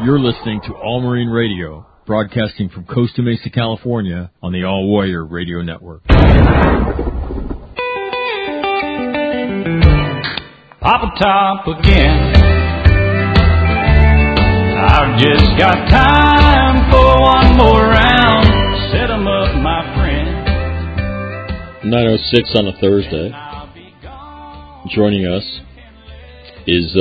You're listening to All Marine Radio, broadcasting from Costa Mesa, California, on the All Warrior Radio Network. Pop a top again. I've just got time for one more round. Set 'em up, my friend. 9:06 on a Thursday. Joining us is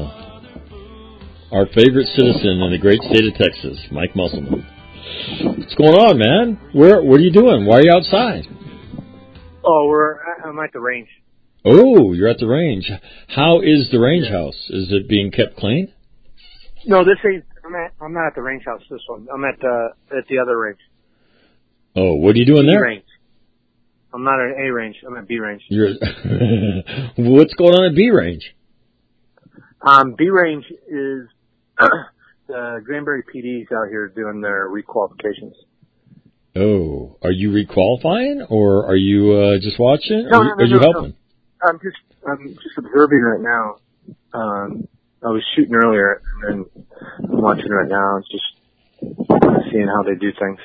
our favorite citizen in the great state of Texas, Mike Musselman. What's going on, man? What are you doing? Why are you outside? Oh, I'm at the range. Oh, you're at the range. How is the range house? Is it being kept clean? No, this ain't. I'm not at the range house. This one. I'm at the other range. Oh, what are you doing there? B range. I'm not at A range. I'm at B range. What's going on at B range? B range is the Granbury PD's out here doing their requalifications. Oh, are you requalifying, or are you just watching? No, are you helping? No. I'm just observing right now. I was shooting earlier, and then I'm watching right now. It's just seeing how they do things.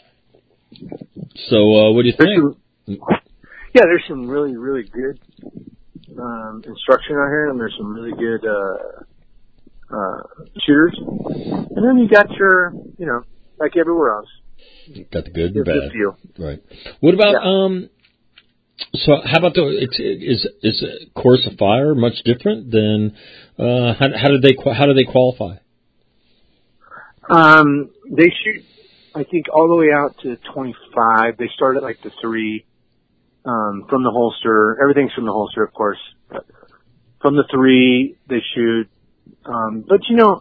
So, what do you think? There's some really, really good instruction out here, and there's some really good shooters. And then you got your, like everywhere else. You got the good and bad. Few. Right. What about So how about is Course of Fire much different than how do they qualify? They shoot, I think, all the way out to 25. They start at like the 3 from the holster. Everything's from the holster, of course. But from the 3, they shoot. But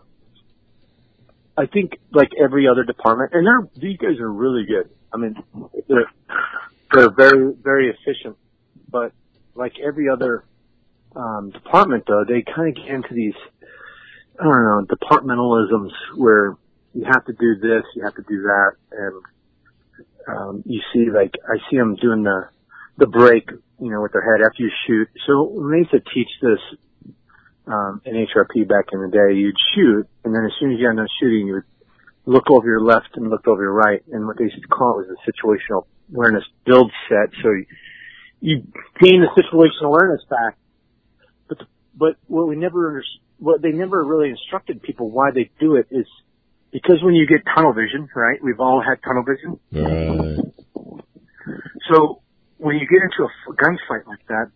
I think like every other department, and these guys are really good. I mean, they're very, very efficient, but like every other department, though, they kind of get into these, I don't know, departmentalisms where you have to do this, you have to do that, and you see, like, I see them doing the break, with their head after you shoot. So when they used to teach this in HRP back in the day, you'd shoot, and then as soon as you got done shooting, you would look over your left and look over your right, and what they used to call it was a situational awareness build set. So you gain the situational awareness back, but what they never really instructed people why they do it is because when you get tunnel vision, right? We've all had tunnel vision. Right. So when you get into a gunfight like that,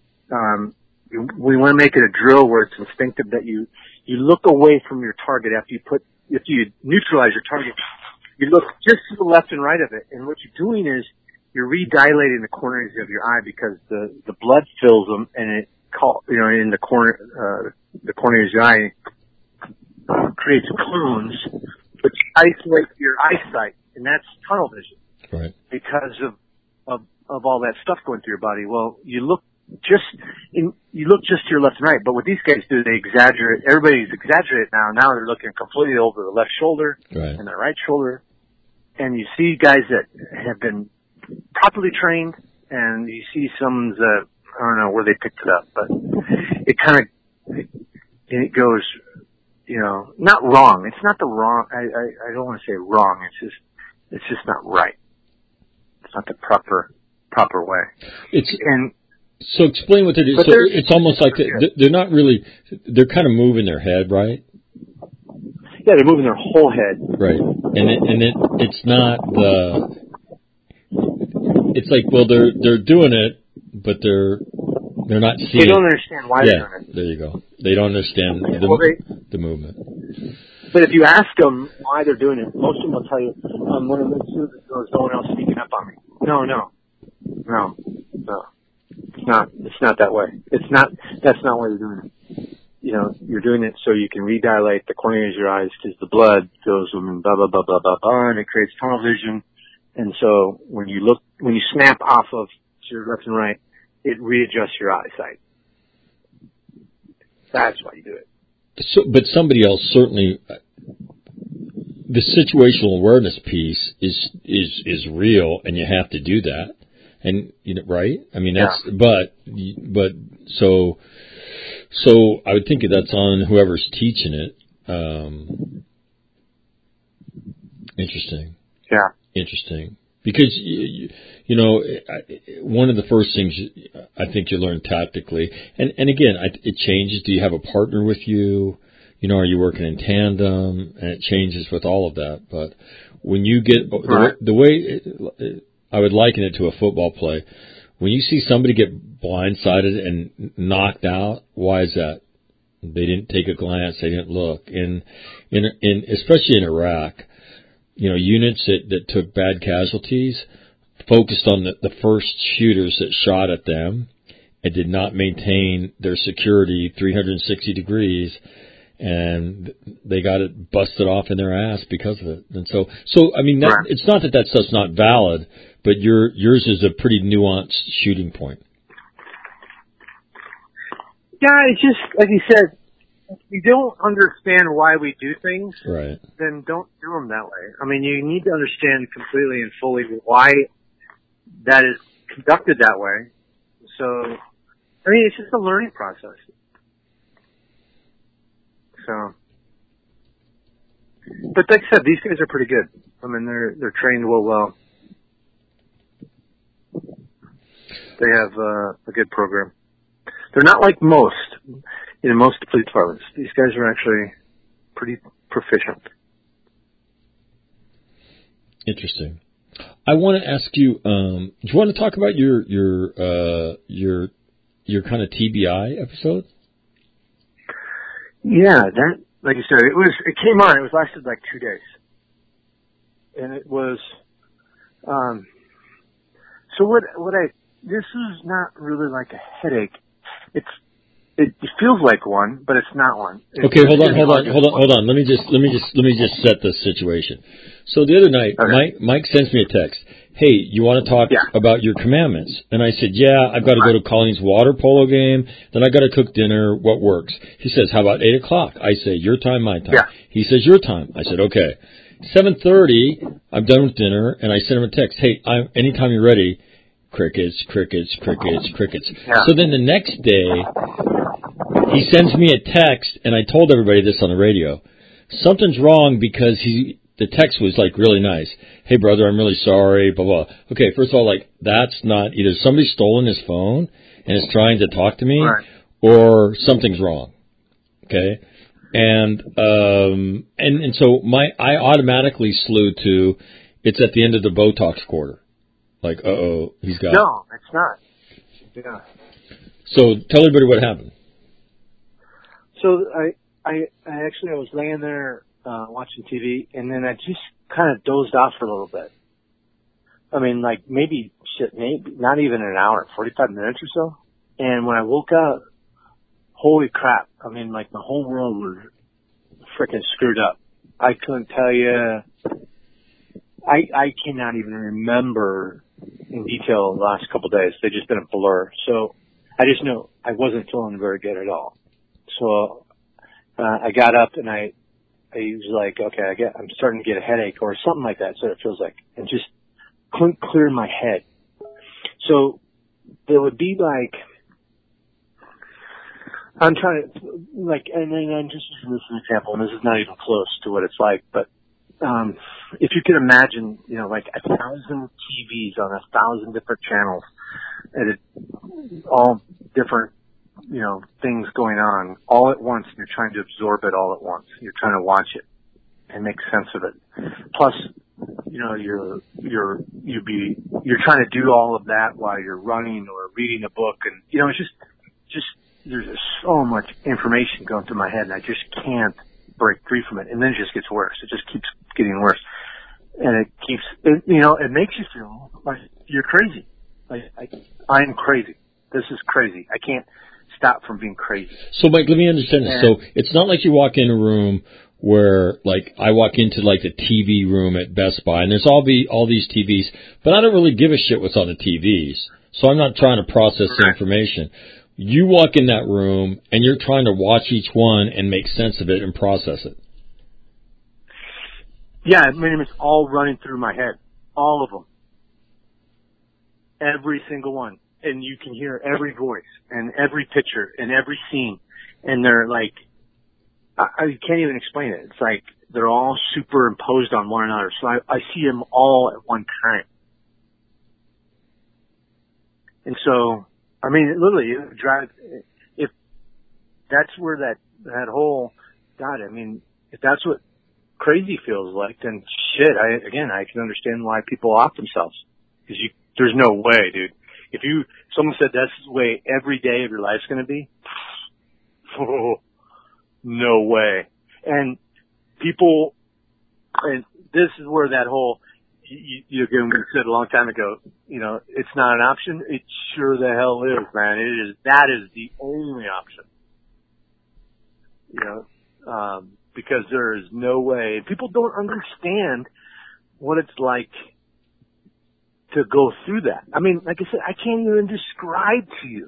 we want to make it a drill where it's instinctive that you look away from your target after you neutralize your target. You look just to the left and right of it, and what you're doing is you're redilating the corners of your eye because the blood fills them, and it in the corners of your eye creates cones, which isolate your eyesight, and that's tunnel vision. Right. Because of all that stuff going through your body. Well, you look just to your left and right, but what these guys do, they exaggerate. Everybody's exaggerated now. Now they're looking completely over the left shoulder and the right shoulder, and you see guys that have been properly trained, and you see some that I don't know where they picked it up, but it goes, not wrong. It's not the wrong. I don't want to say wrong. It's just not right. It's not the proper way. So explain what they do. So it's almost like they're not really. They're kind of moving their head, right? Yeah, they're moving their whole head. Right, and it's not the. It's like, well, they're doing it, but they're not seeing. They don't understand why they're doing it. There you go. They don't understand the movement. But if you ask them why they're doing it, most of them will tell you, "One of the two, there's no one else sneaking up on me." No. It's not that way. That's not why you're doing it. You're doing it so you can redilate the corneas of your eyes because the blood goes and blah, blah, blah, blah, blah, blah, and it creates tunnel vision. And so when you snap off of your left and right, it readjusts your eyesight. That's why you do it. So, but somebody else certainly, the situational awareness piece is real, and you have to do that. And right? I mean, that's but so I would think that's on whoever's teaching it. Interesting. Yeah. Interesting. Because, you know, one of the first things I think you learn tactically, and again, it changes. Do you have a partner with you? You know, are you working in tandem? And it changes with all of that. But when you get, the way I would liken it to a football play, when you see somebody get blindsided and knocked out, why is that? They didn't take a glance. They didn't look. Especially in Iraq, you know, units that took bad casualties focused on the first shooters that shot at them and did not maintain their security 360 degrees, and they got it busted off in their ass because of it. And so I mean, it's not that stuff's not valid, but yours is a pretty nuanced shooting point. Yeah, it's just, like you said, if you don't understand why we do things, right, then don't do them that way. I mean, you need to understand completely and fully why that is conducted that way. So, I mean, it's just a learning process. So, but like I said, these guys are pretty good. I mean, they're trained well. They have a good program. They're not like most police departments. These guys are actually pretty proficient. Interesting. I want to ask you, do you want to talk about your kind of TBI episode? Yeah, that, like you said, it came on. It lasted like 2 days, and it was. So this is not really like a headache. It feels like one, but it's not one. Okay, hold on. Let me just set the situation. So the other night, okay, Mike sends me a text. Hey, you want to talk about your commandments? And I said, yeah, I've got to go to Colleen's water polo game. Then I got to cook dinner. What works? He says, how about 8:00? I say, your time, my time. Yeah. He says, your time. I said, okay. 7:30, I'm done with dinner, and I sent him a text. Hey, anytime you're ready. Crickets. Yeah. So then the next day, he sends me a text, and I told everybody this on the radio. Something's wrong because the text was like really nice. Hey brother, I'm really sorry, blah, blah. Okay, first of all, like that's not either somebody's stolen his phone and is trying to talk to me, right, or something's wrong. Okay. And so I automatically slew to, it's at the end of the Botox quarter. Like, he's got. No, it's not. Yeah. So tell everybody what happened. So I actually was laying there watching TV, and then I just kind of dozed off for a little bit. I mean, like maybe not even an hour, 45 minutes or so. And when I woke up, holy crap! I mean, like my whole world was freaking screwed up. I couldn't tell you. I cannot even remember in detail the last couple of days. They've just been a blur. So I just know I wasn't feeling very good at all. So I got up and I was like, okay, I'm starting to get a headache or something like that. So it feels like, and just couldn't clear my head. So there would be like, I'm trying to like, and then I'm just using this as an example, and this is not even close to what it's like, but if you can imagine, you know, like 1,000 TVs on 1,000 different channels, and all different, you know, things going on all at once, and you're trying to absorb it all at once. You're trying to watch it and make sense of it. Plus, you know, you're trying to do all of that while you're running or reading a book, and you know, it's just there's so much information going through my head, and I just can't break free from it. And then it just gets worse. It just keeps getting worse. And it makes you feel like you're crazy. Like, I'm crazy. This is crazy. I can't stop from being crazy. So, Mike, let me understand this. So, it's not like you walk in a room where, like, I walk into, like, the TV room at Best Buy, and there's all these TVs, but I don't really give a shit what's on the TVs. So I'm not trying to process the information. You walk in that room, and you're trying to watch each one and make sense of it and process it. Yeah, I mean, it's all running through my head. All of them. Every single one. And you can hear every voice and every picture and every scene. And they're like, I can't even explain it. It's like, they're all superimposed on one another. So I see them all at one time. And so, I mean, literally, it drives, if that's where that whole, God, I mean, if that's what crazy feels like, then shit, I can understand why people off themselves. Because there's no way, dude. If someone said that's the way every day of your life's gonna be, no way. And people, and this is where that whole, you said a long time ago, it's not an option. It sure the hell is, man. That is the only option. Because there is no way. People don't understand what it's like to go through that. I mean, like I said, I can't even describe to you.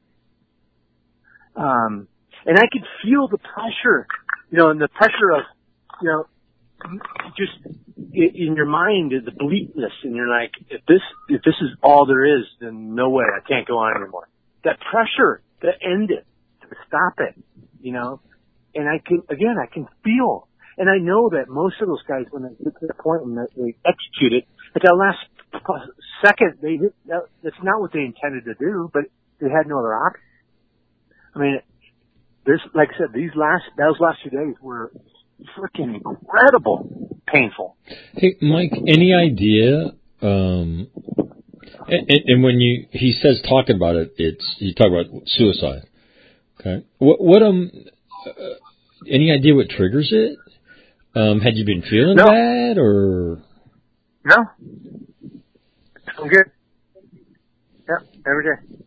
And I could feel the pressure, and the pressure of, just in your mind, the bleakness, and you're like, if this is all there is, then no way, I can't go on anymore. That pressure to end it, to stop it, and I can feel, and I know that most of those guys, when they get to the point and they execute it, at that last second, that's not what they intended to do, but they had no other option. I mean, like I said, those last 2 days were freaking incredible, painful. Hey, Mike, any idea? And when he says talking about it, you talk about suicide. Okay, what any idea what triggers it? Had you been feeling bad or? No, I'm good. Yep, every day.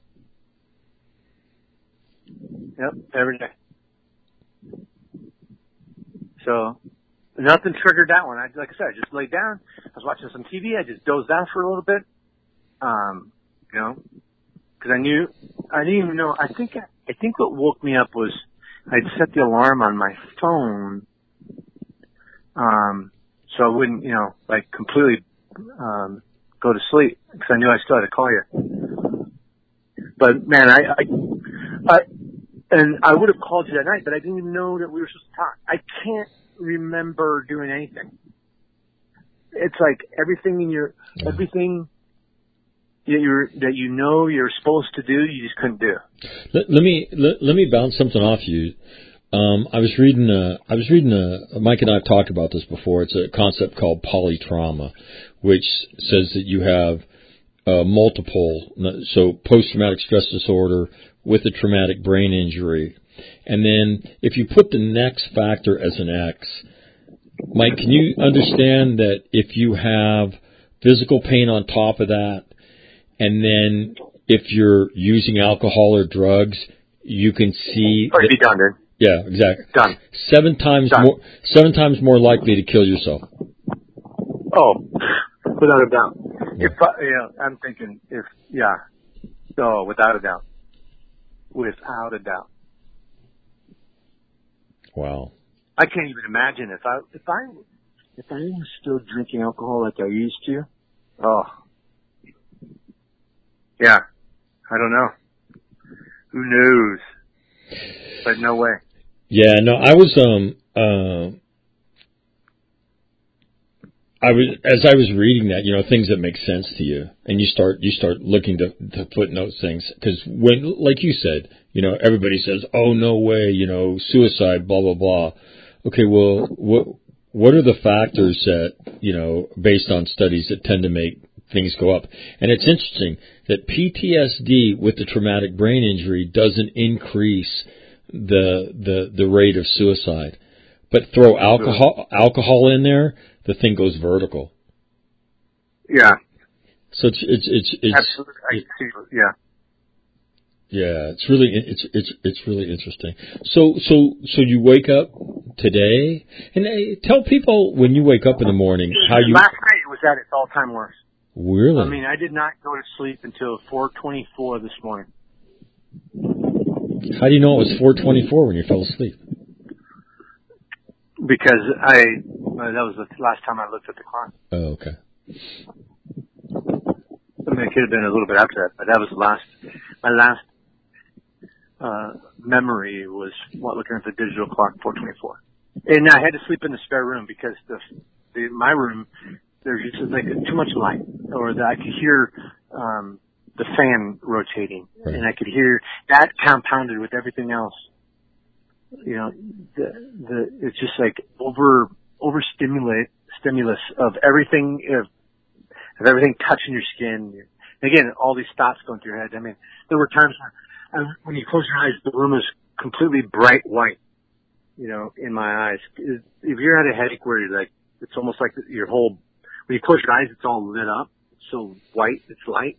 Yep, every day. So, nothing triggered that one. Like I said, I just laid down. I was watching some TV. I just dozed out for a little bit. Because I didn't even know. I think what woke me up was I'd set the alarm on my phone, so I wouldn't, completely go to sleep because I knew I still had to call you. But man, and I would have called you that night, but I didn't even know that we were supposed to talk. I can't remember doing anything. It's like everything that you're supposed to do, you just couldn't do. Let me bounce something off you. I was reading Mike and I have talked about this before. It's a concept called polytrauma, which says that you have multiple, so post-traumatic stress disorder with a traumatic brain injury. And then if you put the next factor as an X, Mike, can you understand that if you have physical pain on top of that, and then if you're using alcohol or drugs, you can see... Or be done, dude. Yeah, exactly. Done. 7 times more likely to kill yourself. Oh, without a doubt. I'm thinking without a doubt. Without a doubt. Wow. I can't even imagine if I was still drinking alcohol like I used to. Oh. Yeah. I don't know. Who knows? But no way. Yeah, no, I was as I was reading that, things that make sense to you, and you start looking to footnote things, because when, like you said, everybody says, oh, no way, suicide, blah, blah, blah. Okay, well, what are the factors that, based on studies that tend to make things go up? And it's interesting that PTSD with the traumatic brain injury doesn't increase the rate of suicide. But throw alcohol in there, the thing goes vertical. Yeah. So it's absolutely. I see. Yeah. Yeah, it's really interesting. So you wake up today, and tell people when you wake up in the morning how you. Last night was at its all-time worst. Really? I mean, I did not go to sleep until 4:24 this morning. How do you know it was 4:24 when you fell asleep? Because that was the last time I looked at the clock. Oh, okay. I mean, it could have been a little bit after that, but that was my last memory was looking at the digital clock, 4:24. And I had to sleep in the spare room because my room, there's just like too much light, or that I could hear the fan rotating, right. and I could hear that compounded with everything else. You know, it's just like stimulus of everything of everything touching your skin. And again, all these thoughts going through your head. I mean, there were times when you close your eyes, the room is completely bright white. You know, in my eyes. If you're at a headache where you're like, it's almost like your whole, when you close your eyes, it's all lit up. So white, it's light.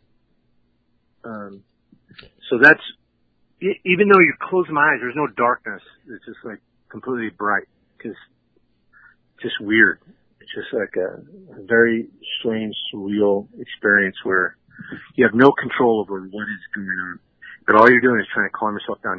So that's, even though you close my eyes, there's no darkness. It's just like completely bright. Cause it's just weird. It's just like a very strange, surreal experience where you have no control over what is going on. But all you're doing is trying to calm yourself down.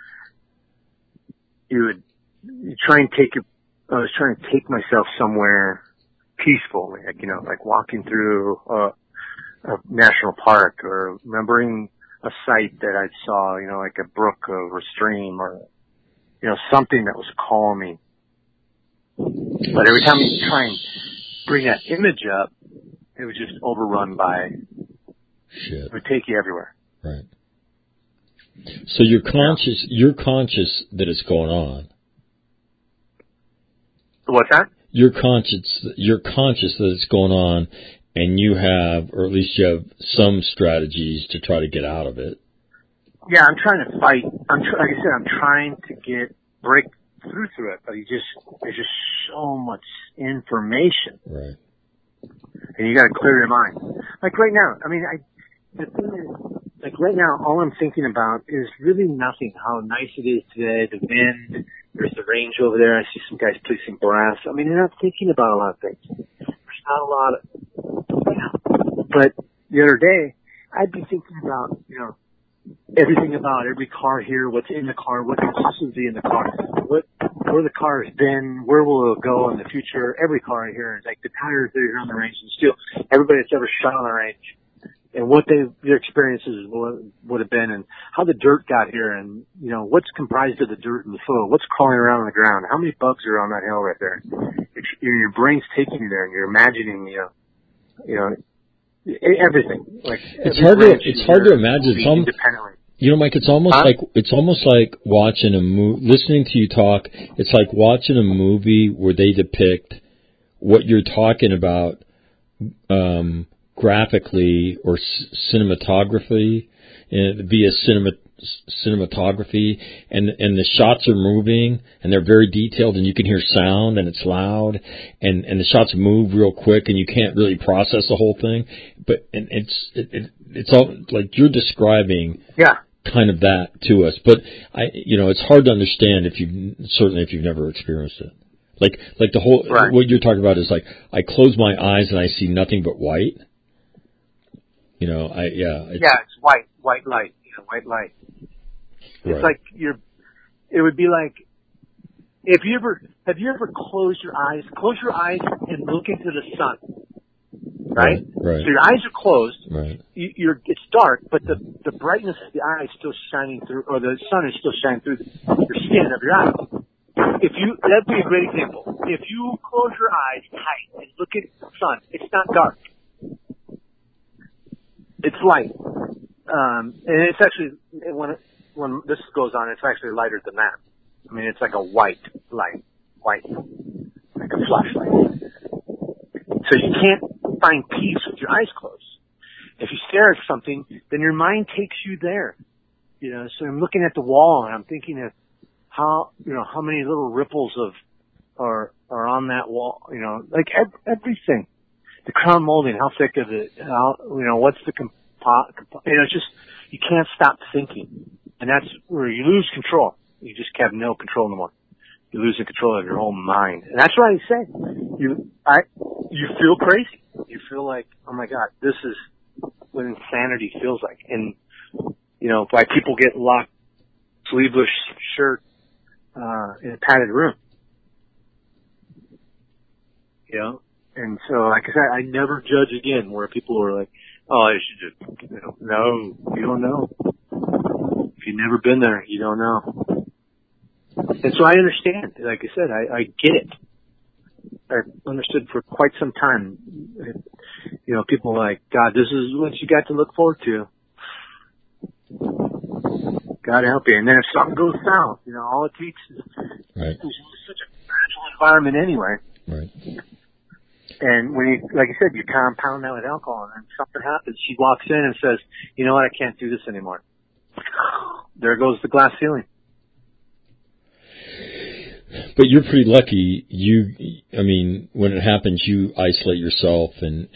I was trying to take myself somewhere peaceful, like, you know, like walking through a national park, or remembering a site that I saw, you know, like a brook or a stream, or, you know, something that was calming. But every time you try and bring that image up, it was just overrun by, shit. It would take you everywhere. Right. So you're conscious that it's going on. What's that? You're conscious that it's going on, and you have, or at least you have some strategies to try to get out of it. Yeah, I'm trying to fight. Like I said, I'm trying to break through it, but there's just so much information. Right. And you got to clear your mind. Like right now, I mean, the thing is, like right now, all I'm thinking about is really nothing. How nice it is today, the wind. There's the range over there. I see some guys placing brass. I mean, you're not thinking about a lot of things. There's not a lot of, you know. But the other day, I'd be thinking about, you know, everything about every car here, what's in the car, what's supposed to be in the car, where the car has been, where will it go in the future. Every car here, like the tires that are here on the range, and still everybody that's ever shot on the range, and what their experiences would have been, and how the dirt got here, and, you know, what's comprised of the dirt and the soil, what's crawling around on the ground, how many bugs are on that hill right there. Your brain's taking you there, and you're imagining, you know, everything. Like it's hard to imagine. You know, Mike, it's almost like watching a movie, listening to you talk. It's like watching a movie where they depict what you're talking about, graphically or cinematography, via cinematography, and the shots are moving and they're very detailed, and you can hear sound and it's loud, and the shots move real quick and you can't really process the whole thing. But it's all like you're describing. Yeah. Kind of that to us, but it's hard to understand if you've never experienced it. Like the whole, right. What you're talking about is like, I close my eyes and I see nothing but white. You know, it's white light, white light. It's right. Like it would be like, have you ever closed your eyes and look into the sun? Right? Right. So your eyes are closed. Right. It's dark, but the brightness of the eye is still shining through, or the sun is still shining through your skin of your eyes. That'd be a great example. If you close your eyes tight and look at the sun, it's not dark. It's light. And it's actually, when this goes on, it's actually lighter than that. I mean, it's like a white light. White. Like a flashlight. So you can't find peace with your eyes closed. If you stare at something, then your mind takes you there. You know, so I'm looking at the wall and I'm thinking of how many little ripples are on that wall, like everything. The crown molding, how thick is it? What's the it's just, you can't stop thinking. And that's where you lose control. You just have no control anymore. You lose the control of your own mind. And that's what I say. You feel crazy. You feel like, oh my God, this is what insanity feels like. And, why people get locked, sleeveless shirt, in a padded room. And so, like I said, I never judge again where people are like, oh, I should just, no, you don't know. If you've never been there, you don't know. And so I understand. Like I said, I get it. I've understood for quite some time. You know, people are like, God, this is what you got to look forward to. God help you. And then if something goes south, you know, all it takes is Right. it's such a fragile environment anyway. Right. And when you, like you said, you compound that with alcohol, and then something happens. She walks in and says, "You know what? I can't do this anymore." There goes the glass ceiling. But you're pretty lucky. I mean, when it happens, you isolate yourself and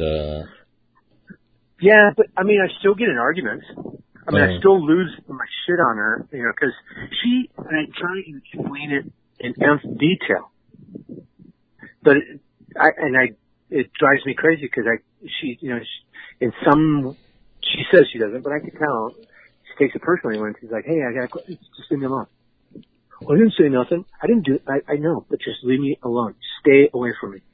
Yeah, but I mean, I still get in arguments. I mean, I still lose my shit on her, you know, because and I try to explain it in detail, but it drives me crazy because she says she doesn't, but I can tell she takes it personally when she's like, "Hey, just leave me alone." Well, I didn't say nothing. I didn't do it. I know, but just leave me alone. Stay away from me.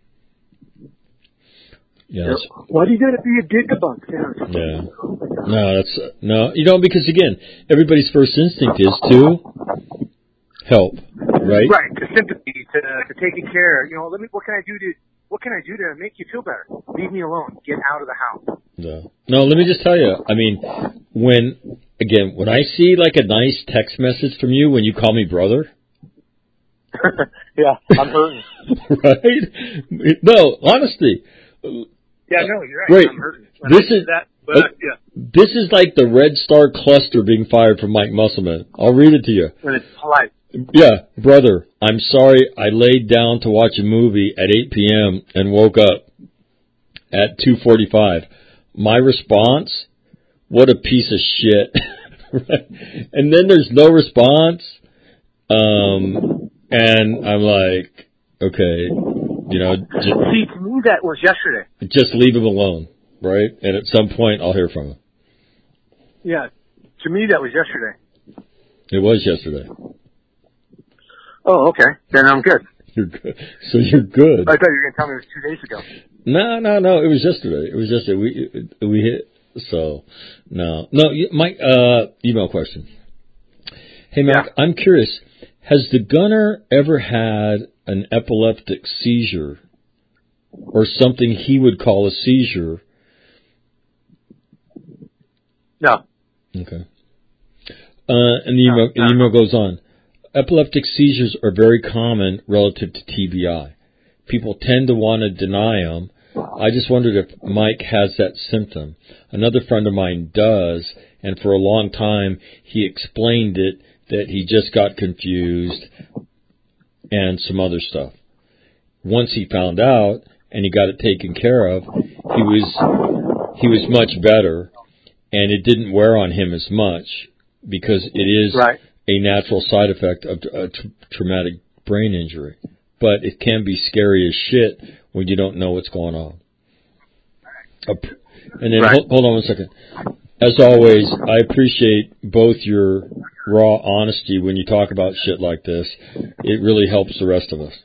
yes. Why do you gotta be a dick about that? Yeah. No, you know, because again, everybody's first instinct is to help, right? Right, to sympathy, to taking care. You know, what can I do to make you feel better? Leave me alone. Get out of the house. No, let me just tell you. I mean, when I see like a nice text message from you when you call me brother. Yeah, I'm hurting. Right? No, honesty. Yeah, no, you're right. Right. I'm hurting. This is like the Red Star cluster being fired from Mike Musselman. I'll read it to you. And it's polite. Yeah, brother, I'm sorry I laid down to watch a movie at 8 p.m. and woke up at 2:45. My response, what a piece of shit. And then there's no response. And I'm like, okay, you know. See, to me that was yesterday. Just leave him alone, right? And at some point I'll hear from him. Yeah, to me that was yesterday. It was yesterday. Oh, okay. Then I'm good. You're good. So you're good. I thought you were going to tell me it was 2 days ago. No. It was yesterday. We hit. So no. Mike. Email question. Hey, Mike. Yeah. I'm curious. Has the gunner ever had an epileptic seizure, or something he would call a seizure? No. Okay. And the email goes on. Epileptic seizures are very common relative to TBI. People tend to want to deny them. I just wondered if Mike has that symptom. Another friend of mine does, and for a long time he explained it that he just got confused and some other stuff. Once he found out and he got it taken care of, he was much better, and it didn't wear on him as much because it is right. A natural side effect of a traumatic brain injury. But it can be scary as shit when you don't know what's going on. And then, right. hold on 1 second. As always, I appreciate both your raw honesty when you talk about shit like this. It really helps the rest of us.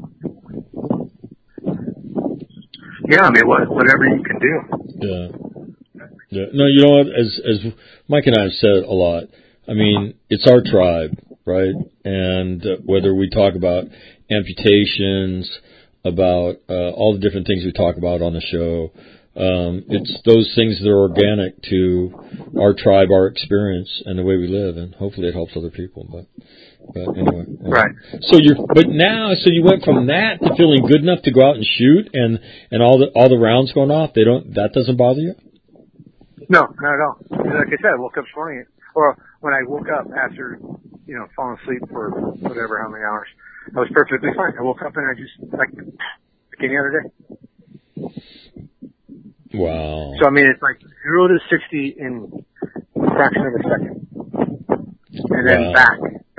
Yeah, I mean, whatever you can do. Yeah. No, you know what? As Mike and I have said a lot, I mean, it's our tribe, right? And whether we talk about amputations, about all the different things we talk about on the show, it's those things that are organic to our tribe, our experience, and the way we live, and hopefully it helps other people. But anyway, right. So you went from that to feeling good enough to go out and shoot, and all the rounds going off. That doesn't bother you? No, not at all. Like I said, I woke up this morning, or when I woke up after, falling asleep for whatever, how many hours, I was perfectly fine. I woke up and I just, like any other day. Wow. So, I mean, it's like 0 to 60 in a fraction of a second. And then back to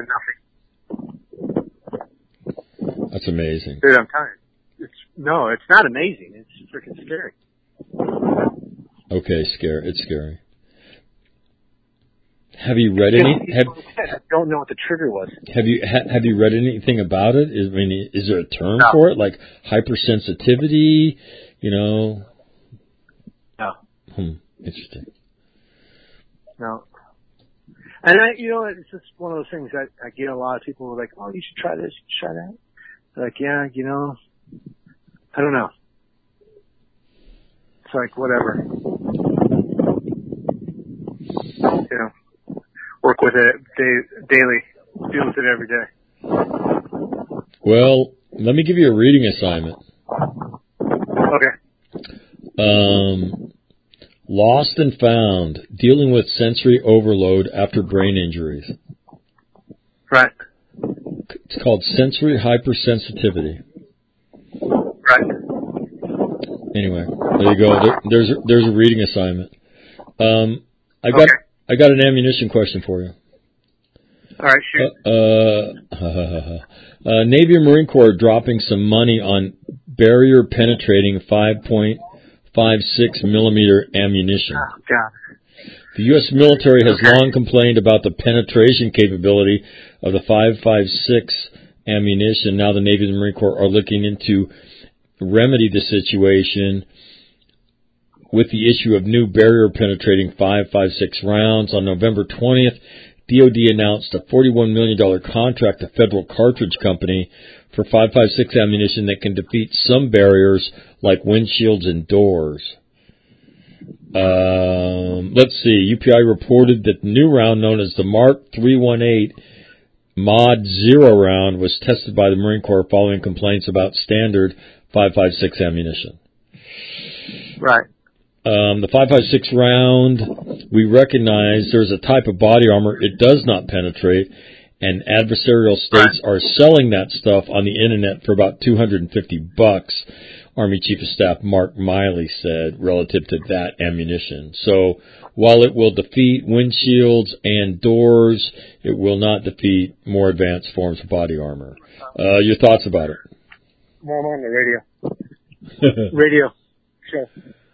nothing. That's amazing. Dude, I'm telling you. It's not amazing. It's freaking scary. Okay, it's scary. Have you read any? I don't know what the trigger was. Have you read anything about it? Is there a term for it, like hypersensitivity? No. Interesting. No. And it's just one of those things that I get a lot of people who are like, oh, you should try this, you should try that. They're like, yeah, I don't know. It's like, whatever. Work with it daily, deal with it every day. Well, let me give you a reading assignment. Okay. Lost and Found, Dealing with Sensory Overload After Brain Injuries. Right. It's called Sensory Hypersensitivity. Right. Anyway, there you go. There's a reading assignment. I got an ammunition question for you. All right, shoot. Navy and Marine Corps dropping some money on barrier penetrating 5.56 millimeter ammunition. Oh, God. The U.S. military has long complained about the penetration capability of the 5.56 ammunition. Now the Navy and the Marine Corps are looking into remedy the situation with the issue of new barrier penetrating 5.56 rounds. On November 20th, DoD announced a $41 million contract to Federal Cartridge Company for 5.56 ammunition that can defeat some barriers like windshields and doors. Let's see. UPI reported that the new round, known as the Mark 318 Mod 0 round, was tested by the Marine Corps following complaints about standard 5.56 ammunition. Right. The 5.56 round, we recognize there's a type of body armor it does not penetrate, and adversarial states are selling that stuff on the internet for about $250. Army Chief of Staff Mark Miley said relative to that ammunition. So while it will defeat windshields and doors, it will not defeat more advanced forms of body armor. Your thoughts about it? Well, I'm on the radio. Radio. Sure.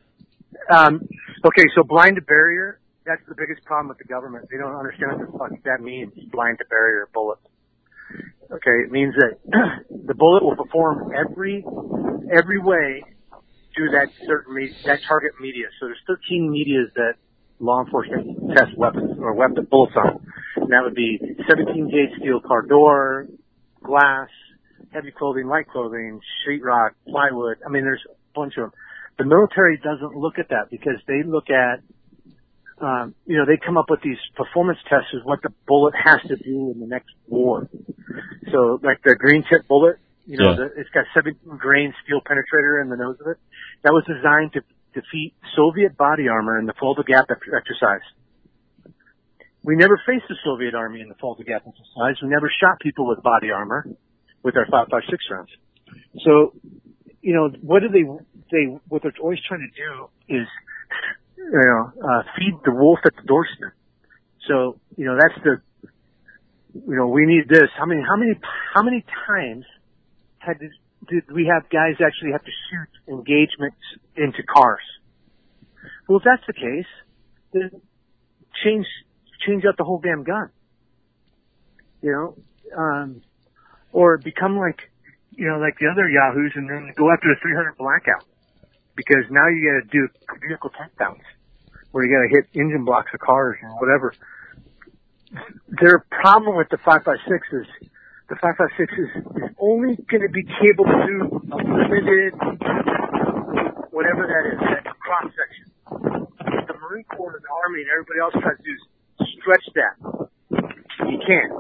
Okay, so blind to barrier, that's the biggest problem with the government. They don't understand what the fuck that means, blind to barrier bullet. Okay, it means that the bullet will perform every way through that target media. So there's 13 medias that law enforcement test weapons or bullets on. And that would be 17 gauge steel car door, glass, heavy clothing, light clothing, sheetrock, plywood. I mean, there's a bunch of them. The military doesn't look at that because they look at, they come up with these performance tests of what the bullet has to do in the next war. So, like the green tip bullet, it's got 17 grain steel penetrator in the nose of it. That was designed to defeat Soviet body armor in the Fulda Gap exercise. We never faced the Soviet army in the Fulda Gap exercise. We never shot people with body armor with our 5.56 rounds. So, what they're always trying to do is, feed the wolf at the doorstep. So, that's we need this. How many times did we have guys actually have to shoot engagements into cars? Well, if that's the case, then change out the whole damn gun. Or become like the other yahoos and then go after the 300 blackout. Because now you gotta do vehicle takedowns, where you gotta hit engine blocks of cars or whatever. Their problem with the 5.56 is the 5.56 is only gonna be able to do a limited, whatever that is, that cross section. The Marine Corps and the Army and everybody else tries to do is stretch that. You can't.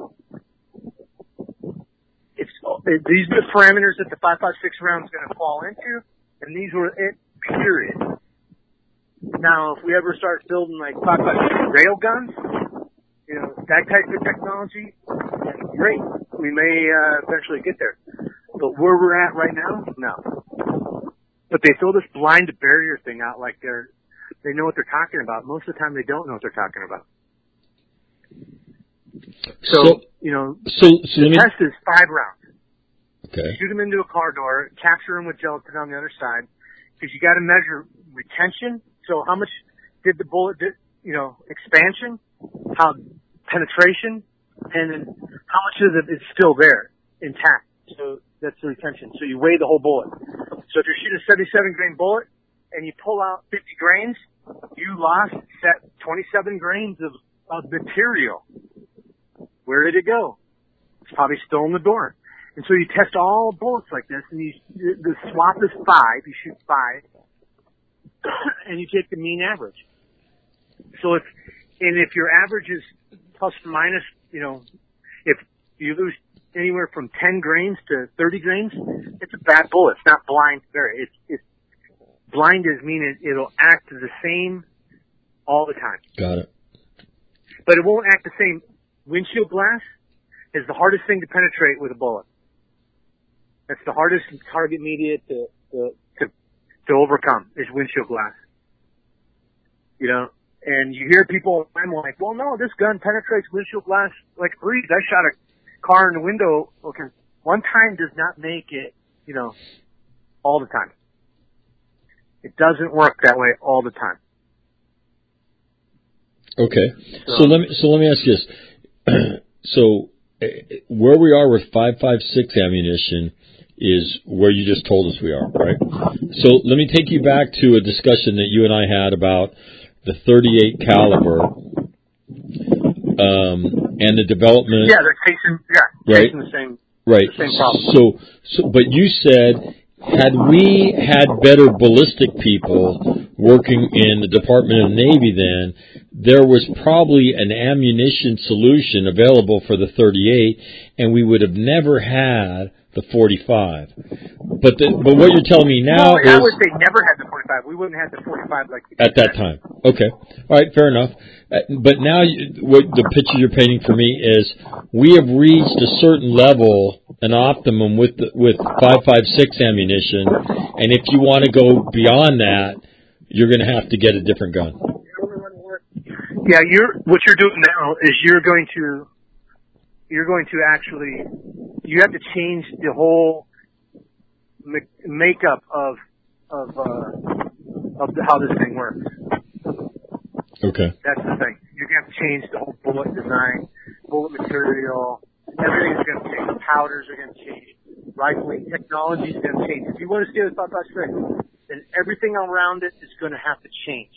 These are the parameters that the 5.56 round is gonna fall into. And these were it, period. Now, if we ever start building like 5.56 rail guns, that type of technology, great. We may eventually get there. But where we're at right now, no. But they throw this blind barrier thing out like they know what they're talking about. Most of the time, they don't know what they're talking about. So the test is 5 rounds. Okay. Shoot them into a car door, capture them with gelatin on the other side, because you got to measure retention. So how much did the bullet, expansion, how penetration, and then how much of it is still there, intact. So that's the retention. So you weigh the whole bullet. So if you're shooting a 77 grain bullet and you pull out 50 grains, you lost 27 grains of material. Where did it go? It's probably still in the door. And so you test all bullets like this, and the swap is 5. You shoot 5, and you take the mean average. So if your average is plus or minus, if you lose anywhere from 10 grains to 30 grains, it's a bad bullet. It's not blind. It's blind is meaning it'll act the same all the time. Got it. But it won't act the same. Windshield glass is the hardest thing to penetrate with a bullet. That's the hardest target media to overcome is windshield glass. And you hear people, I'm like, well, no, this gun penetrates windshield glass like a breeze. I shot a car in the window. Okay, one time does not make it, all the time. It doesn't work that way all the time. Okay. So let me ask you this. So where we are with 5.56 ammunition is where you just told us we are, right? So let me take you back to a discussion that you and I had about the 38 caliber and the development. Yeah, they're facing the same. Right. The same problem. So, but you said, had we had better ballistic people working in the Department of the Navy then, there was probably an ammunition solution available for the 38, and we would have never had the 45. But what you're telling me now is... I would say never had the 45. We wouldn't have the 45 like... At that time. Okay. All right, fair enough. But now what the picture you're painting for me is we have reached a certain level, an optimum with 5.56 ammunition, and if you want to go beyond that, you're going to have to get a different gun. Yeah, what you're doing now is you're going to actually, you have to change the whole makeup of how this thing works. Okay. That's the thing. You're going to have to change the whole bullet design, bullet material. Everything's going to change. Powders are going to change. Rifling technology is going to change. If you want to stay with 5.56, then everything around it is going to have to change.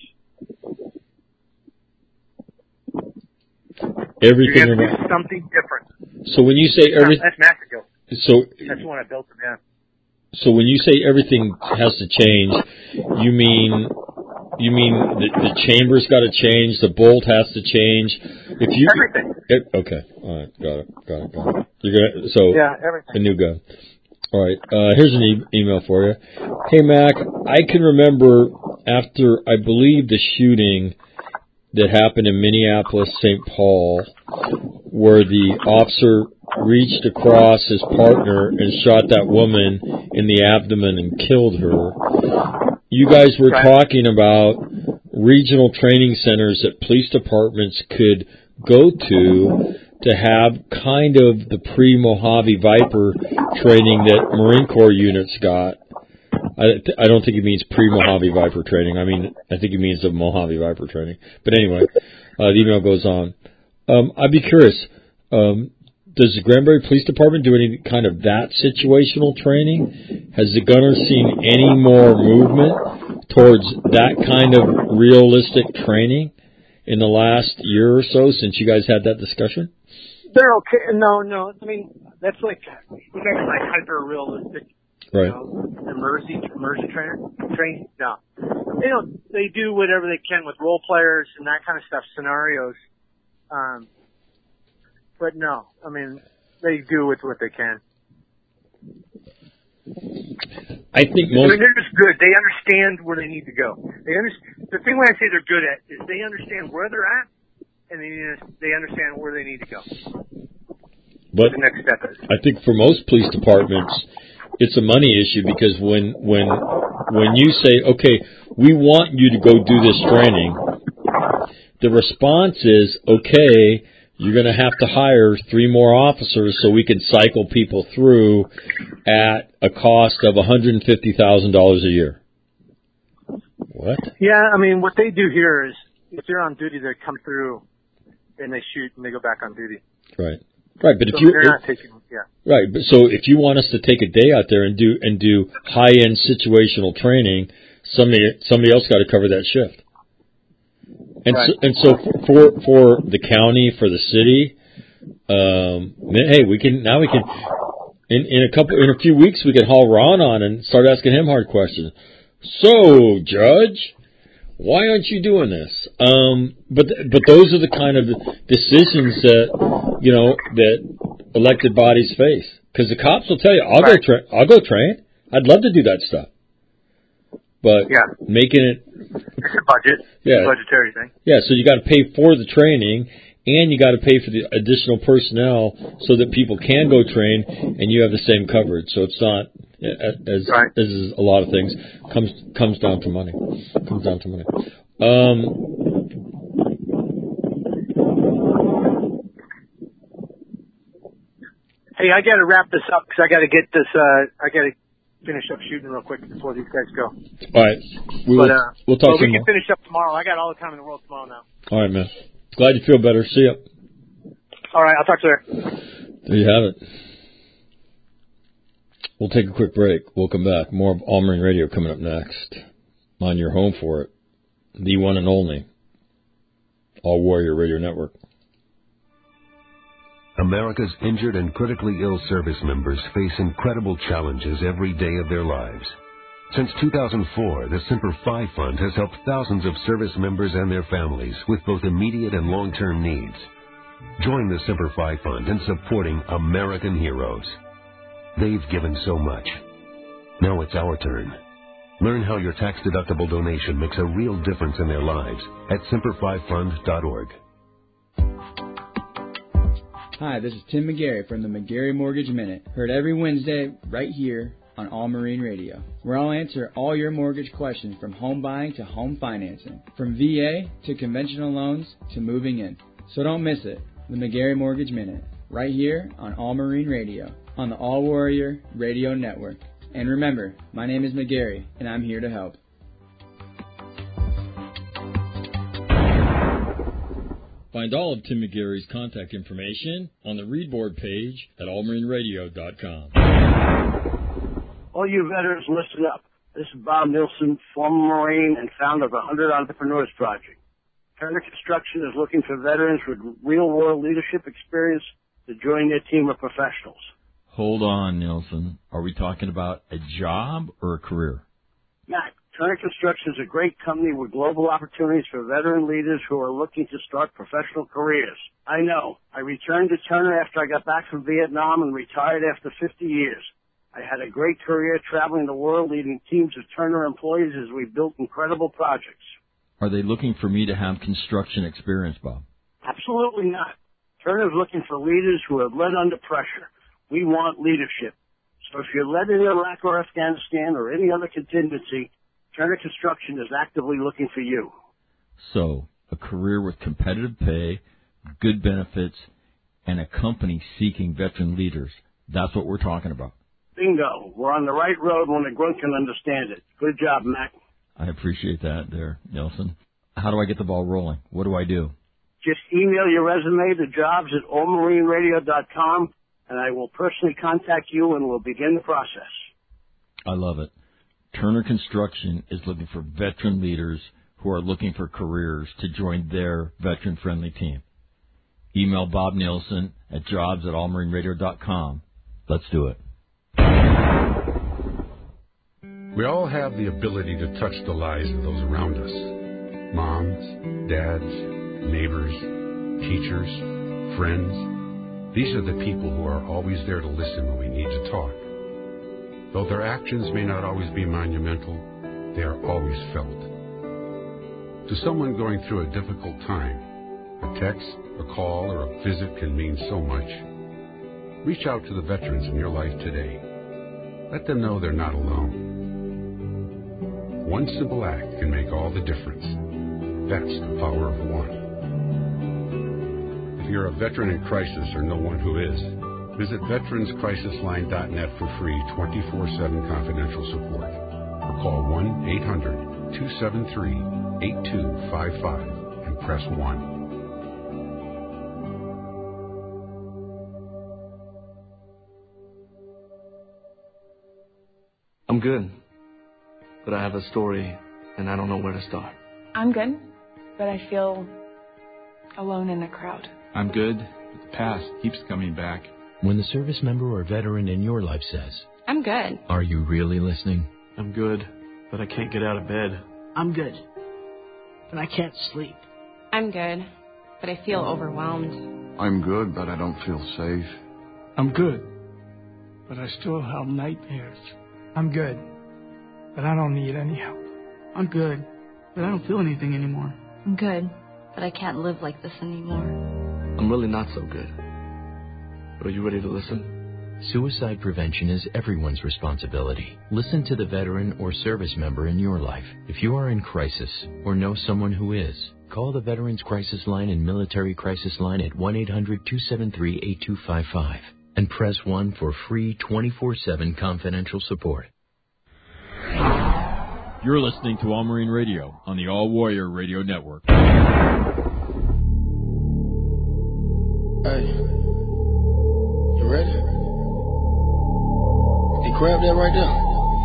Everything You're going to have to do something different. So when you say everything, that's Massico. So that's when I built them. Yeah. So when you say everything has to change, you mean the chamber's got to change, the bolt has to change. If you everything. Okay, all right, got it. You're gonna everything. A new gun. All right, here's an email for you. Hey Mac, I can remember after I believe the shooting that happened in Minneapolis, St. Paul, where the officer reached across his partner and shot that woman in the abdomen and killed her. You guys were talking about regional training centers that police departments could go to have kind of the pre-Mojave Viper training that Marine Corps units got. I don't think it means pre-Mojave Viper training. I think it means the Mojave Viper training. But anyway, the email goes on. I'd be curious, does the Granbury Police Department do any kind of that situational training? Has the gunners seen any more movement towards that kind of realistic training in the last year or so since you guys had that discussion? They're okay. No. I mean, that's like, you guys are like hyper-realistic. Right. Immersive training. No. They do whatever they can with role players and that kind of stuff, scenarios. But no, I mean, they do with what they can. I think most... they're just good. They understand where they need to go. The thing when I say they're good at is they understand where they're at, and they understand where they need to go. But the next step is. I think for most police departments, it's a money issue because when you say, okay, we want you to go do this training, the response is, okay, you're going to have to hire 3 more officers so we can cycle people through at a cost of $150,000 a year. What? Yeah, I mean, what they do here is if they're on duty, they come through and they shoot and they go back on duty. Right. Right, but so if you they're not taking, right, but so if you want us to take a day out there and do high-end situational training, somebody else got to cover that shift. And right. So for the county, for the city, Hey, we can in a few weeks we can haul Ron on and start asking him hard questions. So, Judge, why aren't you doing this? But those are the kind of decisions that that elected bodies face. Because the cops will tell you, I'll go train. I'd love to do that stuff. But making it, it's a budget, budgetary thing. Yeah, so you got to pay for the training, and you got to pay for the additional personnel so that people can go train, and you have the same coverage. So it's not as a lot of things comes down to money. Hey, I got to wrap this up because I got to get this. I got to finish up shooting real quick before these guys go. All right, we'll talk. We can finish up tomorrow. I got all the time in the world tomorrow now. All right, man. Glad you feel better. See ya. All right, I'll talk to you later. There you have it. We'll take a quick break. We'll come back. More of All Marine Radio coming up next. On your home for it. The one and only All Warrior Radio Network. America's injured and critically ill service members face incredible challenges every day of their lives. Since 2004, the Semper Fi Fund has helped thousands of service members and their families with both immediate and long-term needs. Join the Semper Fi Fund in supporting American heroes. They've given so much. Now it's our turn. Learn how your tax-deductible donation makes a real difference in their lives at SemperFiFund.org. Hi, this is Tim McGarry from the McGarry Mortgage Minute. Heard every Wednesday right here on All Marine Radio, where I'll answer all your mortgage questions from home buying to home financing, from VA to conventional loans to moving in. So don't miss it. The McGarry Mortgage Minute, right here on All Marine Radio, on the All Warrior Radio Network. And remember, my name is McGarry, and I'm here to help. Find all of Tim McGarry's contact information on the Readboard page at allmarineradio.com. All you veterans, listen up. This is Bob Nilsson, former Marine and founder of the 100 Entrepreneurs Project. Turner Construction is looking for veterans with real-world leadership experience to join their team of professionals. Hold on, Nilsson. Are we talking about a job or a career? Matt, Turner Construction is a great company with global opportunities for veteran leaders who are looking to start professional careers. I know. I returned to Turner after I got back from Vietnam and retired after 50 years. I had a great career traveling the world leading teams of Turner employees as we built incredible projects. Are they looking for me to have construction experience, Bob? Absolutely not. Turner is looking for leaders who have led under pressure. We want leadership. So if you're led in Iraq or Afghanistan or any other contingency, Turner Construction is actively looking for you. So, a career with competitive pay, good benefits, and a company seeking veteran leaders. That's what we're talking about. Bingo. We're on the right road when a grunt can understand it. Good job, Mac. I appreciate that there, Nelson. How do I get the ball rolling? What do I do? Just email your resume to jobs@allmarineradio.com, and I will personally contact you and we'll begin the process. I love it. Turner Construction is looking for veteran leaders who are looking for careers to join their veteran-friendly team. Email Bob Nielsen at jobs@allmarineradio.com. Let's do it. We all have the ability to touch the lives of those around us. Moms, dads, neighbors, teachers, friends. These are the people who are always there to listen when we need to talk. Though their actions may not always be monumental, they are always felt. To someone going through a difficult time, a text, a call, or a visit can mean so much. Reach out to the veterans in your life today. Let them know they're not alone. One simple act can make all the difference. That's the power of one. If you're a veteran in crisis or know one who is, visit veteranscrisisline.net for free 24/7 confidential support. Or call 1-800-273-8255 and press 1. I'm good, but I have a story and I don't know where to start. I'm good, but I feel alone in a crowd. I'm good, but the past keeps coming back. When the service member or veteran in your life says, I'm good. Are you really listening? I'm good, but I can't get out of bed. I'm good, but I can't sleep. I'm good, but I feel overwhelmed. I'm good, but I don't feel safe. I'm good, but I still have nightmares. I'm good, but I don't need any help. I'm good, but I don't feel anything anymore. I'm good, but I can't live like this anymore. I'm really not so good. But are you ready to listen? Suicide prevention is everyone's responsibility. Listen to the veteran or service member in your life. If you are in crisis or know someone who is, call the Veterans Crisis Line and Military Crisis Line at 1-800-273-8255 and press 1 for free 24/7 confidential support. You're listening to All Marine Radio on the All Warrior Radio Network. Hey, you ready? Hey, grab that right there.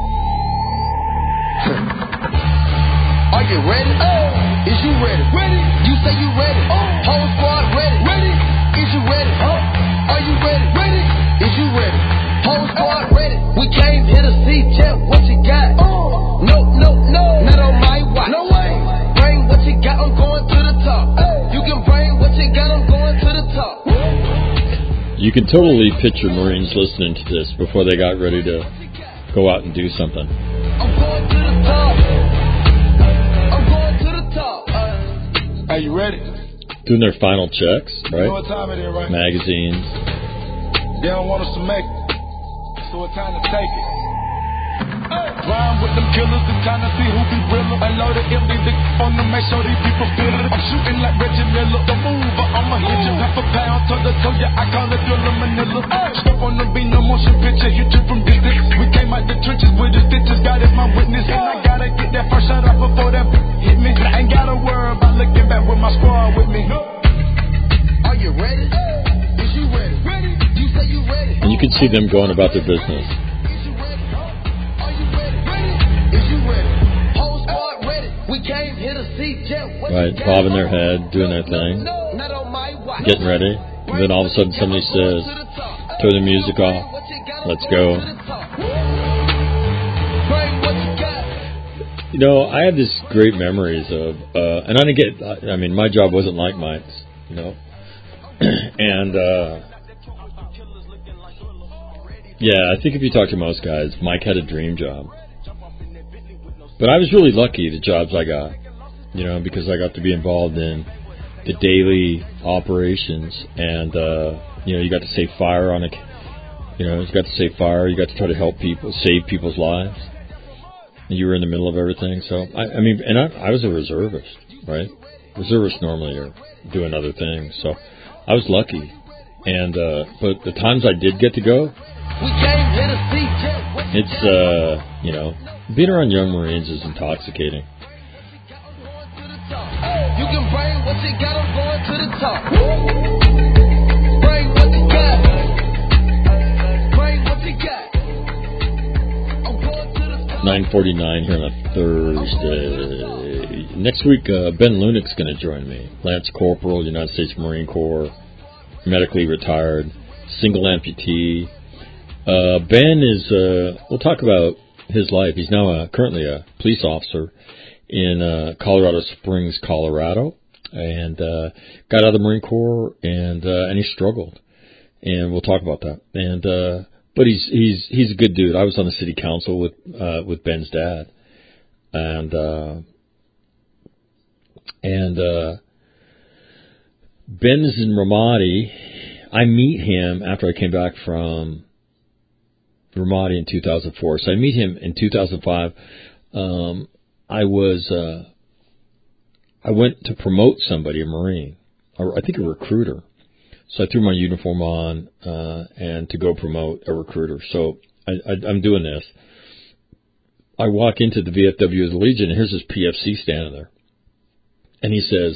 Are you ready? Oh, is you ready? Ready? You say you ready? Oh, whole squad ready? Ready? Is you ready? Oh, are you ready? Ready? Is you ready? Whole squad ready? We came here to see Jeff. What you got? Oh, no, not on my watch. No way. Bring what you got. I'm going to the top. Hey. You can bring what you got. I'm going to the top. You can totally picture Marines listening to this before they got ready to go out and do something. I'm going to the top. I'm going to the top. Are you ready? Doing their final checks, right? You know what time it is, right? Magazines. They don't want us to make it, so it's time to take it. Rhyme with them killers, it's time to see who be realer. I load the empty dick on them, make sure these people feel it. I'm shooting like Reggie Miller, the mover, I'ma hit you half a pound, toe to toe, yeah, I call it Thriller Manila. Step on the beat, no motion picture, hit you from distance. We came out the trenches with the stitches, God is my witness. And I gotta get that first shot off before that hit me. I ain't gotta worry about looking back with my squad with me. Are you ready? Is you ready? Ready? You say you ready? And you can see them going about their business. Right, bobbing their head, doing their thing, getting ready, and then all of a sudden somebody says, turn the music off, let's go. You know, I have this great memories of, and I mean, my job wasn't like Mike's, you know, and, yeah, I think if you talk to most guys, Mike had a dream job. But I was really lucky the jobs I got, you know, because I got to be involved in the daily operations, and you know, you got to save fire on a, you know, you got to save fire, you got to try to help people, save people's lives. And you were in the middle of everything, so I mean, and I was a reservist, right? Reservists normally are doing other things, so I was lucky. And but the times I did get to go, it's you know, being around young Marines is intoxicating. You can bring what you got, I'm going to the top. Bring what you got. Bring what you got. I'm going to the top. 9:49 here on a Thursday. Next week, Ben Lunick's going to join me. Lance Corporal, United States Marine Corps, medically retired, single amputee. Ben is, we'll talk about his life. He's now currently a police officer in Colorado Springs, Colorado, and got out of the Marine Corps, and he struggled, and we'll talk about that. And but he's a good dude. I was on the city council with Ben's dad, and Ben is in Ramadi. I meet him after I came back from Ramadi in 2004. So I meet him in 2005. I went to promote somebody, a Marine, or I think a recruiter. So I threw my uniform on, and to go promote a recruiter. So I'm doing this. I walk into the VFW of the Legion, and here's this PFC standing there. And he says,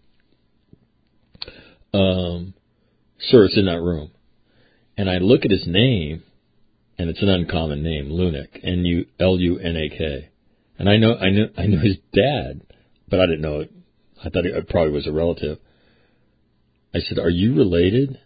sir, it's in that room. And I look at his name, and it's an uncommon name, Lunick, Lunak. And I know his dad, but I didn't know it. I thought it probably was a relative. I said, "Are you related?"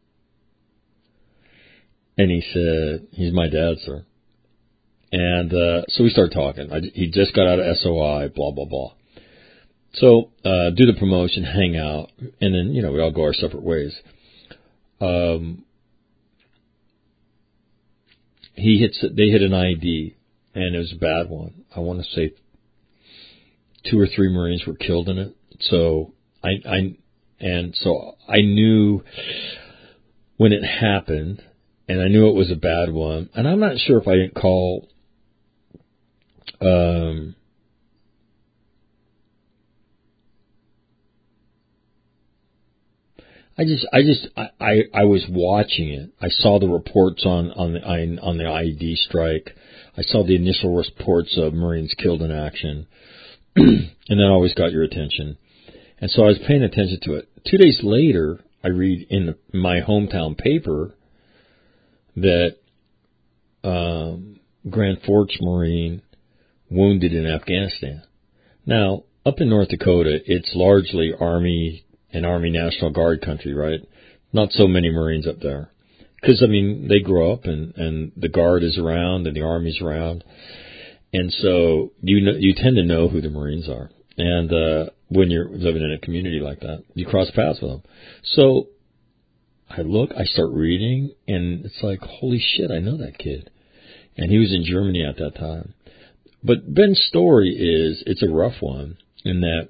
And he said, "He's my dad, sir." And so we started talking. He just got out of SOI, blah, blah, blah. So do the promotion, hang out, and then, we all go our separate ways. They hit an ID, and it was a bad one. I want to say 2 or 3 Marines were killed in it. So I knew when it happened, and I knew it was a bad one. And I'm not sure if I didn't call, I was watching it. I saw the reports on the IED strike. I saw the initial reports of Marines killed in action, and that always got your attention. And so I was paying attention to it. 2 days later, I read in my hometown paper that Grand Forks Marine wounded in Afghanistan. Now, up in North Dakota, it's largely Army and Army National Guard country, right? Not so many Marines up there. Because, they grow up and the Guard is around and the Army's around. And so you tend to know who the Marines are. And when you're living in a community like that, you cross paths with them. So I start reading, and it's like, holy shit, I know that kid. And he was in Germany at that time. But Ben's story it's a rough one in that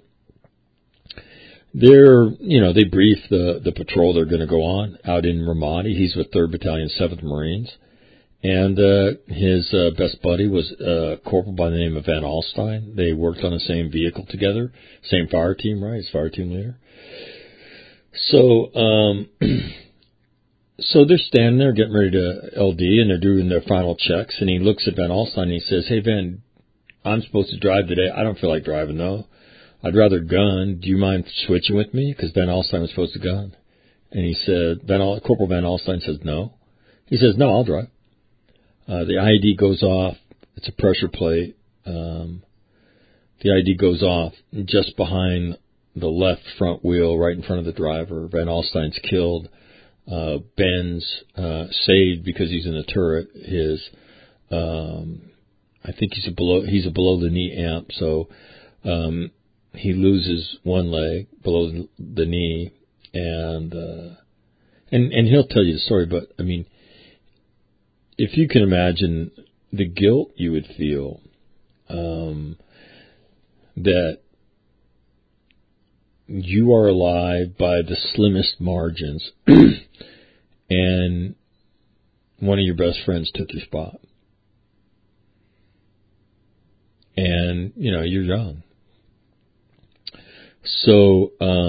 they brief the patrol they're going to go on out in Ramadi. He's with 3rd Battalion, 7th Marines. And his best buddy was a corporal by the name of Van Alstyne. They worked on the same vehicle together, same fire team, right? He's fire team leader. So, so they're standing there getting ready to LD, and they're doing their final checks. And he looks at Van Alstyne and he says, "Hey, Van, I'm supposed to drive today. I don't feel like driving though. I'd rather gun. Do you mind switching with me?" Because Van Alstyne was supposed to gun. And he said, Corporal Van Alstyne says no. He says, "No, I'll drive." The IED goes off. It's a pressure plate. The IED goes off just behind the left front wheel, right in front of the driver. Van Alstyne's killed. Ben's saved because he's in the turret. I think he's a below the knee amp, so he loses one leg below the knee, and he'll tell you the story. But if you can imagine the guilt you would feel, that you are alive by the slimmest margins, and one of your best friends took your spot. And, you're young. So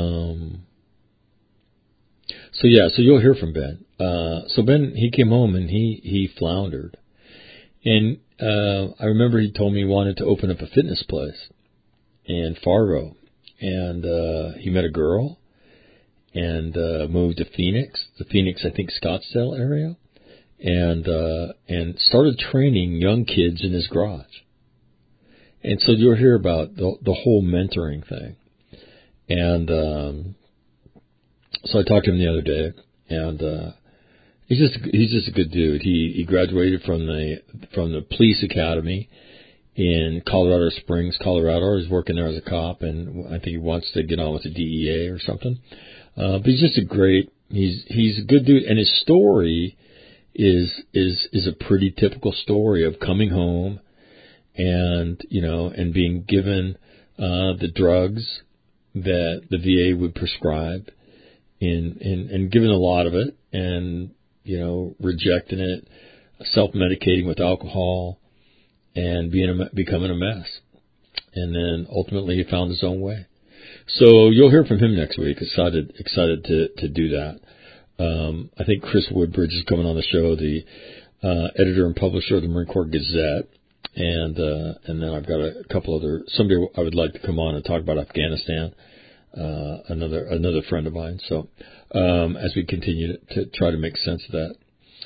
you'll hear from Ben. So Ben, he came home and he floundered. And I remember he told me he wanted to open up a fitness place in Fargo. And he met a girl and moved to Phoenix, I think, Scottsdale area, and started training young kids in his garage. And so you'll hear about the whole mentoring thing. And so I talked to him the other day, and he's just a good dude. He graduated from the police academy in Colorado Springs, Colorado. He's working there as a cop, and I think he wants to get on with the DEA or something. But he's just he's a good dude, and his story is a pretty typical story of coming home and being given the drugs that the VA would prescribe, and given a lot of it, and rejecting it, self-medicating with alcohol, and becoming a mess. And then ultimately he found his own way. So you'll hear from him next week. Excited to do that. I think Chris Woodbridge is coming on the show, the editor and publisher of the Marine Corps Gazette. And then I've got a couple somebody I would like to come on and talk about Afghanistan, another friend of mine. So, as we continue to try to make sense of that.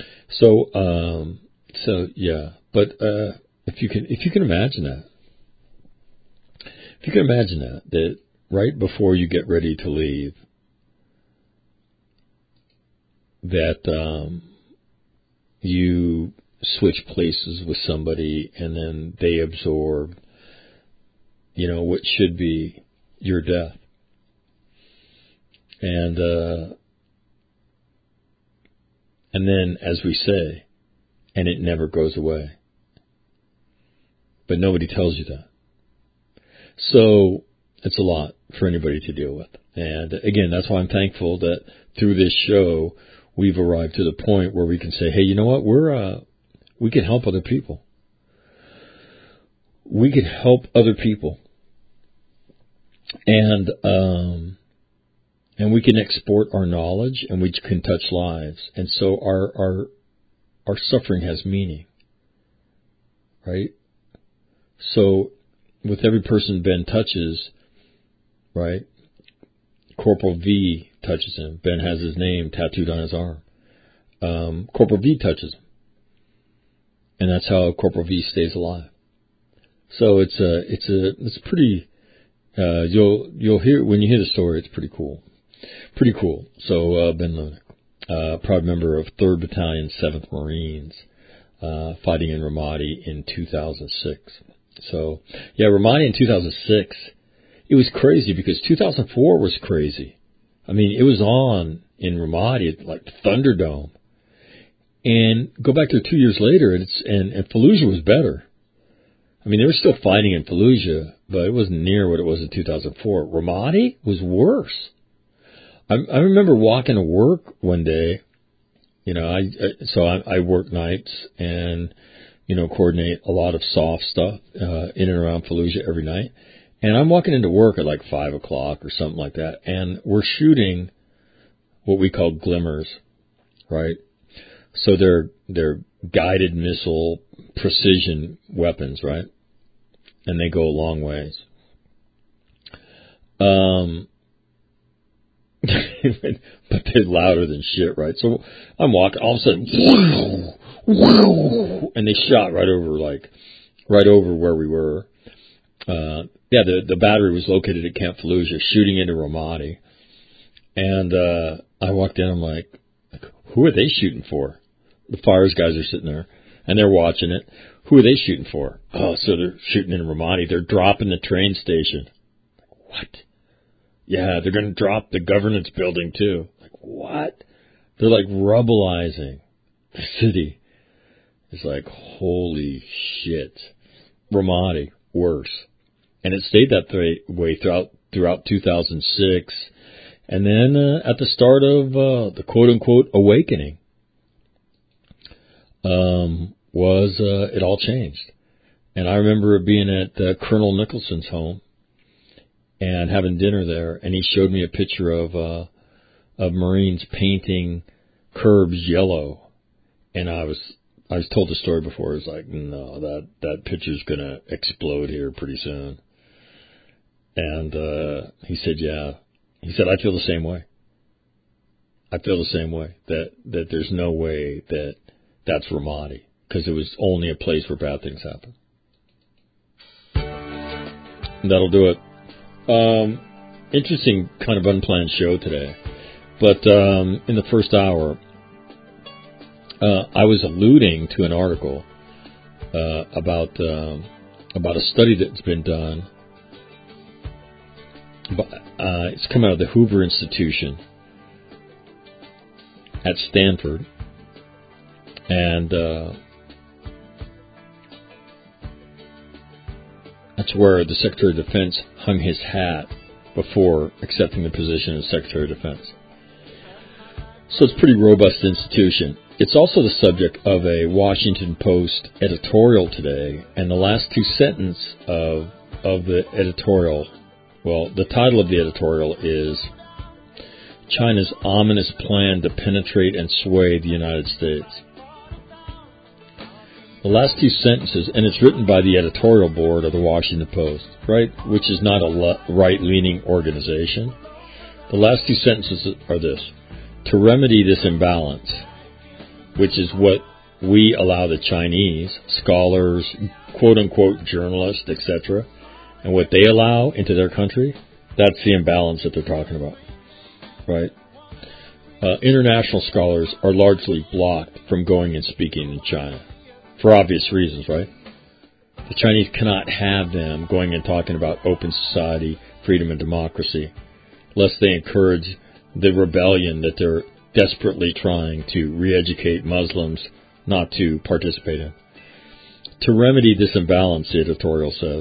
So yeah, but, if you can imagine that right before you get ready to leave, that you switch places with somebody and then they absorb, what should be your death. And then, as we say, and it never goes away. But nobody tells you that. So it's a lot for anybody to deal with. And again, that's why I'm thankful that through this show, we've arrived to the point where we can say, hey, you know what? We can help other people. We can help other people. And we can export our knowledge and we can touch lives. And so our suffering has meaning. Right? So with every person Ben touches, right? Corporal V touches him. Ben has his name tattooed on his arm. Corporal V touches him. And that's how Corporal V stays alive. So it's pretty, you'll hear, when you hear the story, it's pretty cool. Pretty cool. So, Ben Lunick, proud member of 3rd Battalion, 7th Marines, fighting in Ramadi in 2006. So, yeah, Ramadi in 2006, it was crazy because 2004 was crazy. I mean, it was on in Ramadi, like Thunderdome. And go back to 2 years later, and Fallujah was better. I mean, they were still fighting in Fallujah, but it wasn't near what it was in 2004. Ramadi was worse. I remember walking to work one day. I work nights and, coordinate a lot of soft stuff in and around Fallujah every night. And I'm walking into work at like 5 o'clock or something like that, and we're shooting what we call glimmers, right? So they're guided missile precision weapons, right? And they go a long ways. But they're louder than shit, right? So I'm walking, all of a sudden, and they shot right over where we were. The battery was located at Camp Fallujah, shooting into Ramadi. And I walked in, I'm like, who are they shooting for? The fires guys are sitting there, and they're watching it. Who are they shooting for? Oh, so they're shooting in Ramadi. They're dropping the train station. What? Yeah, they're going to drop the governance building, too. Like, what? They're like rubblizing the city. It's like, holy shit. Ramadi, worse. And it stayed that way throughout 2006. And then at the start of the quote-unquote awakening, it all changed. And I remember being at Colonel Nicholson's home and having dinner there, and he showed me a picture of Marines painting curbs yellow. And I was told the story before. It was like, no, that picture's gonna explode here pretty soon. And he said, yeah. He said, I feel the same way. I feel the same way, that there's no way that's Ramadi, because it was only a place where bad things happen. And that'll do it. Interesting kind of unplanned show today. But in the first hour, I was alluding to an article about a study that's been done. It's come out of the Hoover Institution at Stanford, and that's where the Secretary of Defense hung his hat before accepting the position as Secretary of Defense. So it's a pretty robust institution. It's also the subject of a Washington Post editorial today, and the last two sentences of the editorial, well, the title of the editorial is China's Ominous Plan to Penetrate and Sway the United States. The last two sentences, and it's written by the editorial board of the Washington Post, right, which is not a right-leaning organization. The last two sentences are this: to remedy this imbalance, which is what we allow the Chinese, scholars, quote-unquote journalists, etc., and what they allow into their country, that's the imbalance that they're talking about, right? international scholars are largely blocked from going and speaking in China for obvious reasons, right? The Chinese cannot have them going and talking about open society, freedom, and democracy, lest they encourage the rebellion that they're desperately trying to re-educate Muslims not to participate in. To remedy this imbalance, the editorial says,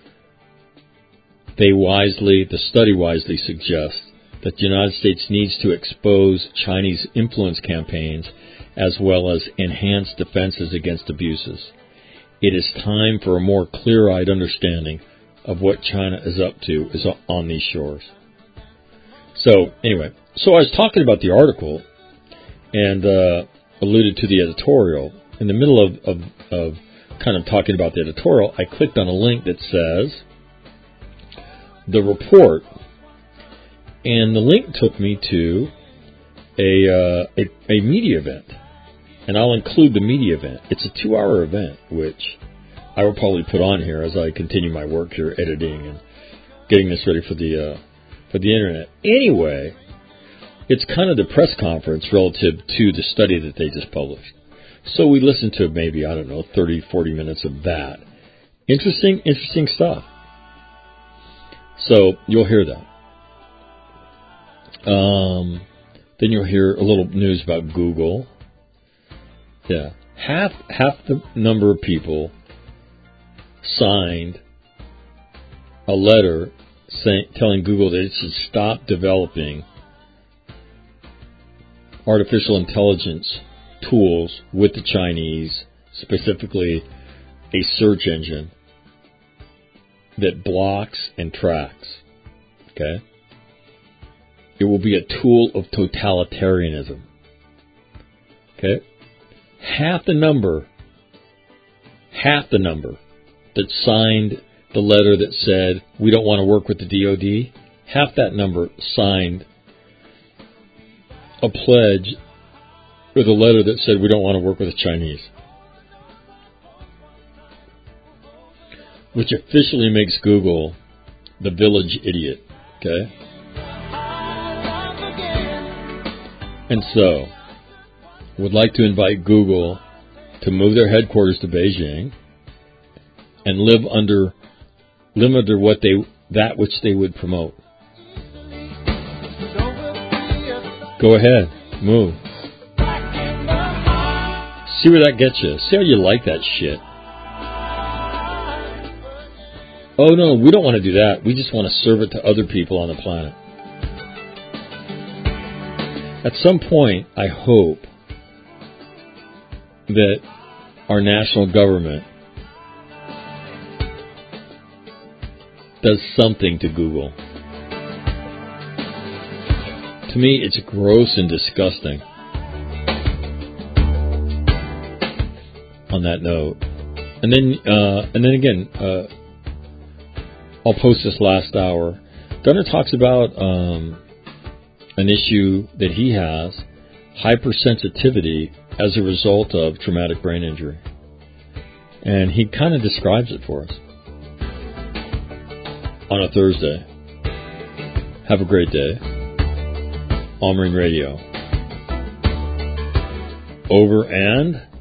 the study wisely suggests that the United States needs to expose Chinese influence campaigns as well as enhance defenses against abuses. It is time for a more clear-eyed understanding of what China is up to on these shores. So, anyway, I was talking about the article and alluded to the editorial. In the middle of kind of talking about the editorial, I clicked on a link that says the report, and the link took me to a media event, and I'll include the media event. It's a 2-hour event, which I will probably put on here as I continue my work here, editing and getting this ready for the internet. Anyway, it's kind of the press conference relative to the study that they just published. So we listened to maybe, 30, 40 minutes of that. Interesting stuff. So you'll hear that. Then you'll hear a little news about Google. Yeah. Half the number of people signed a letter telling Google that it should stop developing artificial intelligence tools with the Chinese, specifically a search engine that blocks and tracks. Okay? It will be a tool of totalitarianism. Okay? Half the number that signed the letter that said we don't want to work with the DOD, half that number signed a pledge with a letter that said we don't want to work with the Chinese, which officially makes Google the village idiot. Okay? And so, would like to invite Google to move their headquarters to Beijing and live under that which they would promote. Go ahead, move. See where that gets you. See how you like that shit. Oh no, we don't want to do that. We just want to serve it to other people on the planet. At some point, I hope that our national government does something to Google. To me, it's gross and disgusting. On that note, and then again, I'll post this last hour. Gunnar talks about an issue that he has, hypersensitivity as a result of traumatic brain injury, and he kind of describes it for us on a Thursday. Have a great day. All Marine Radio. Over and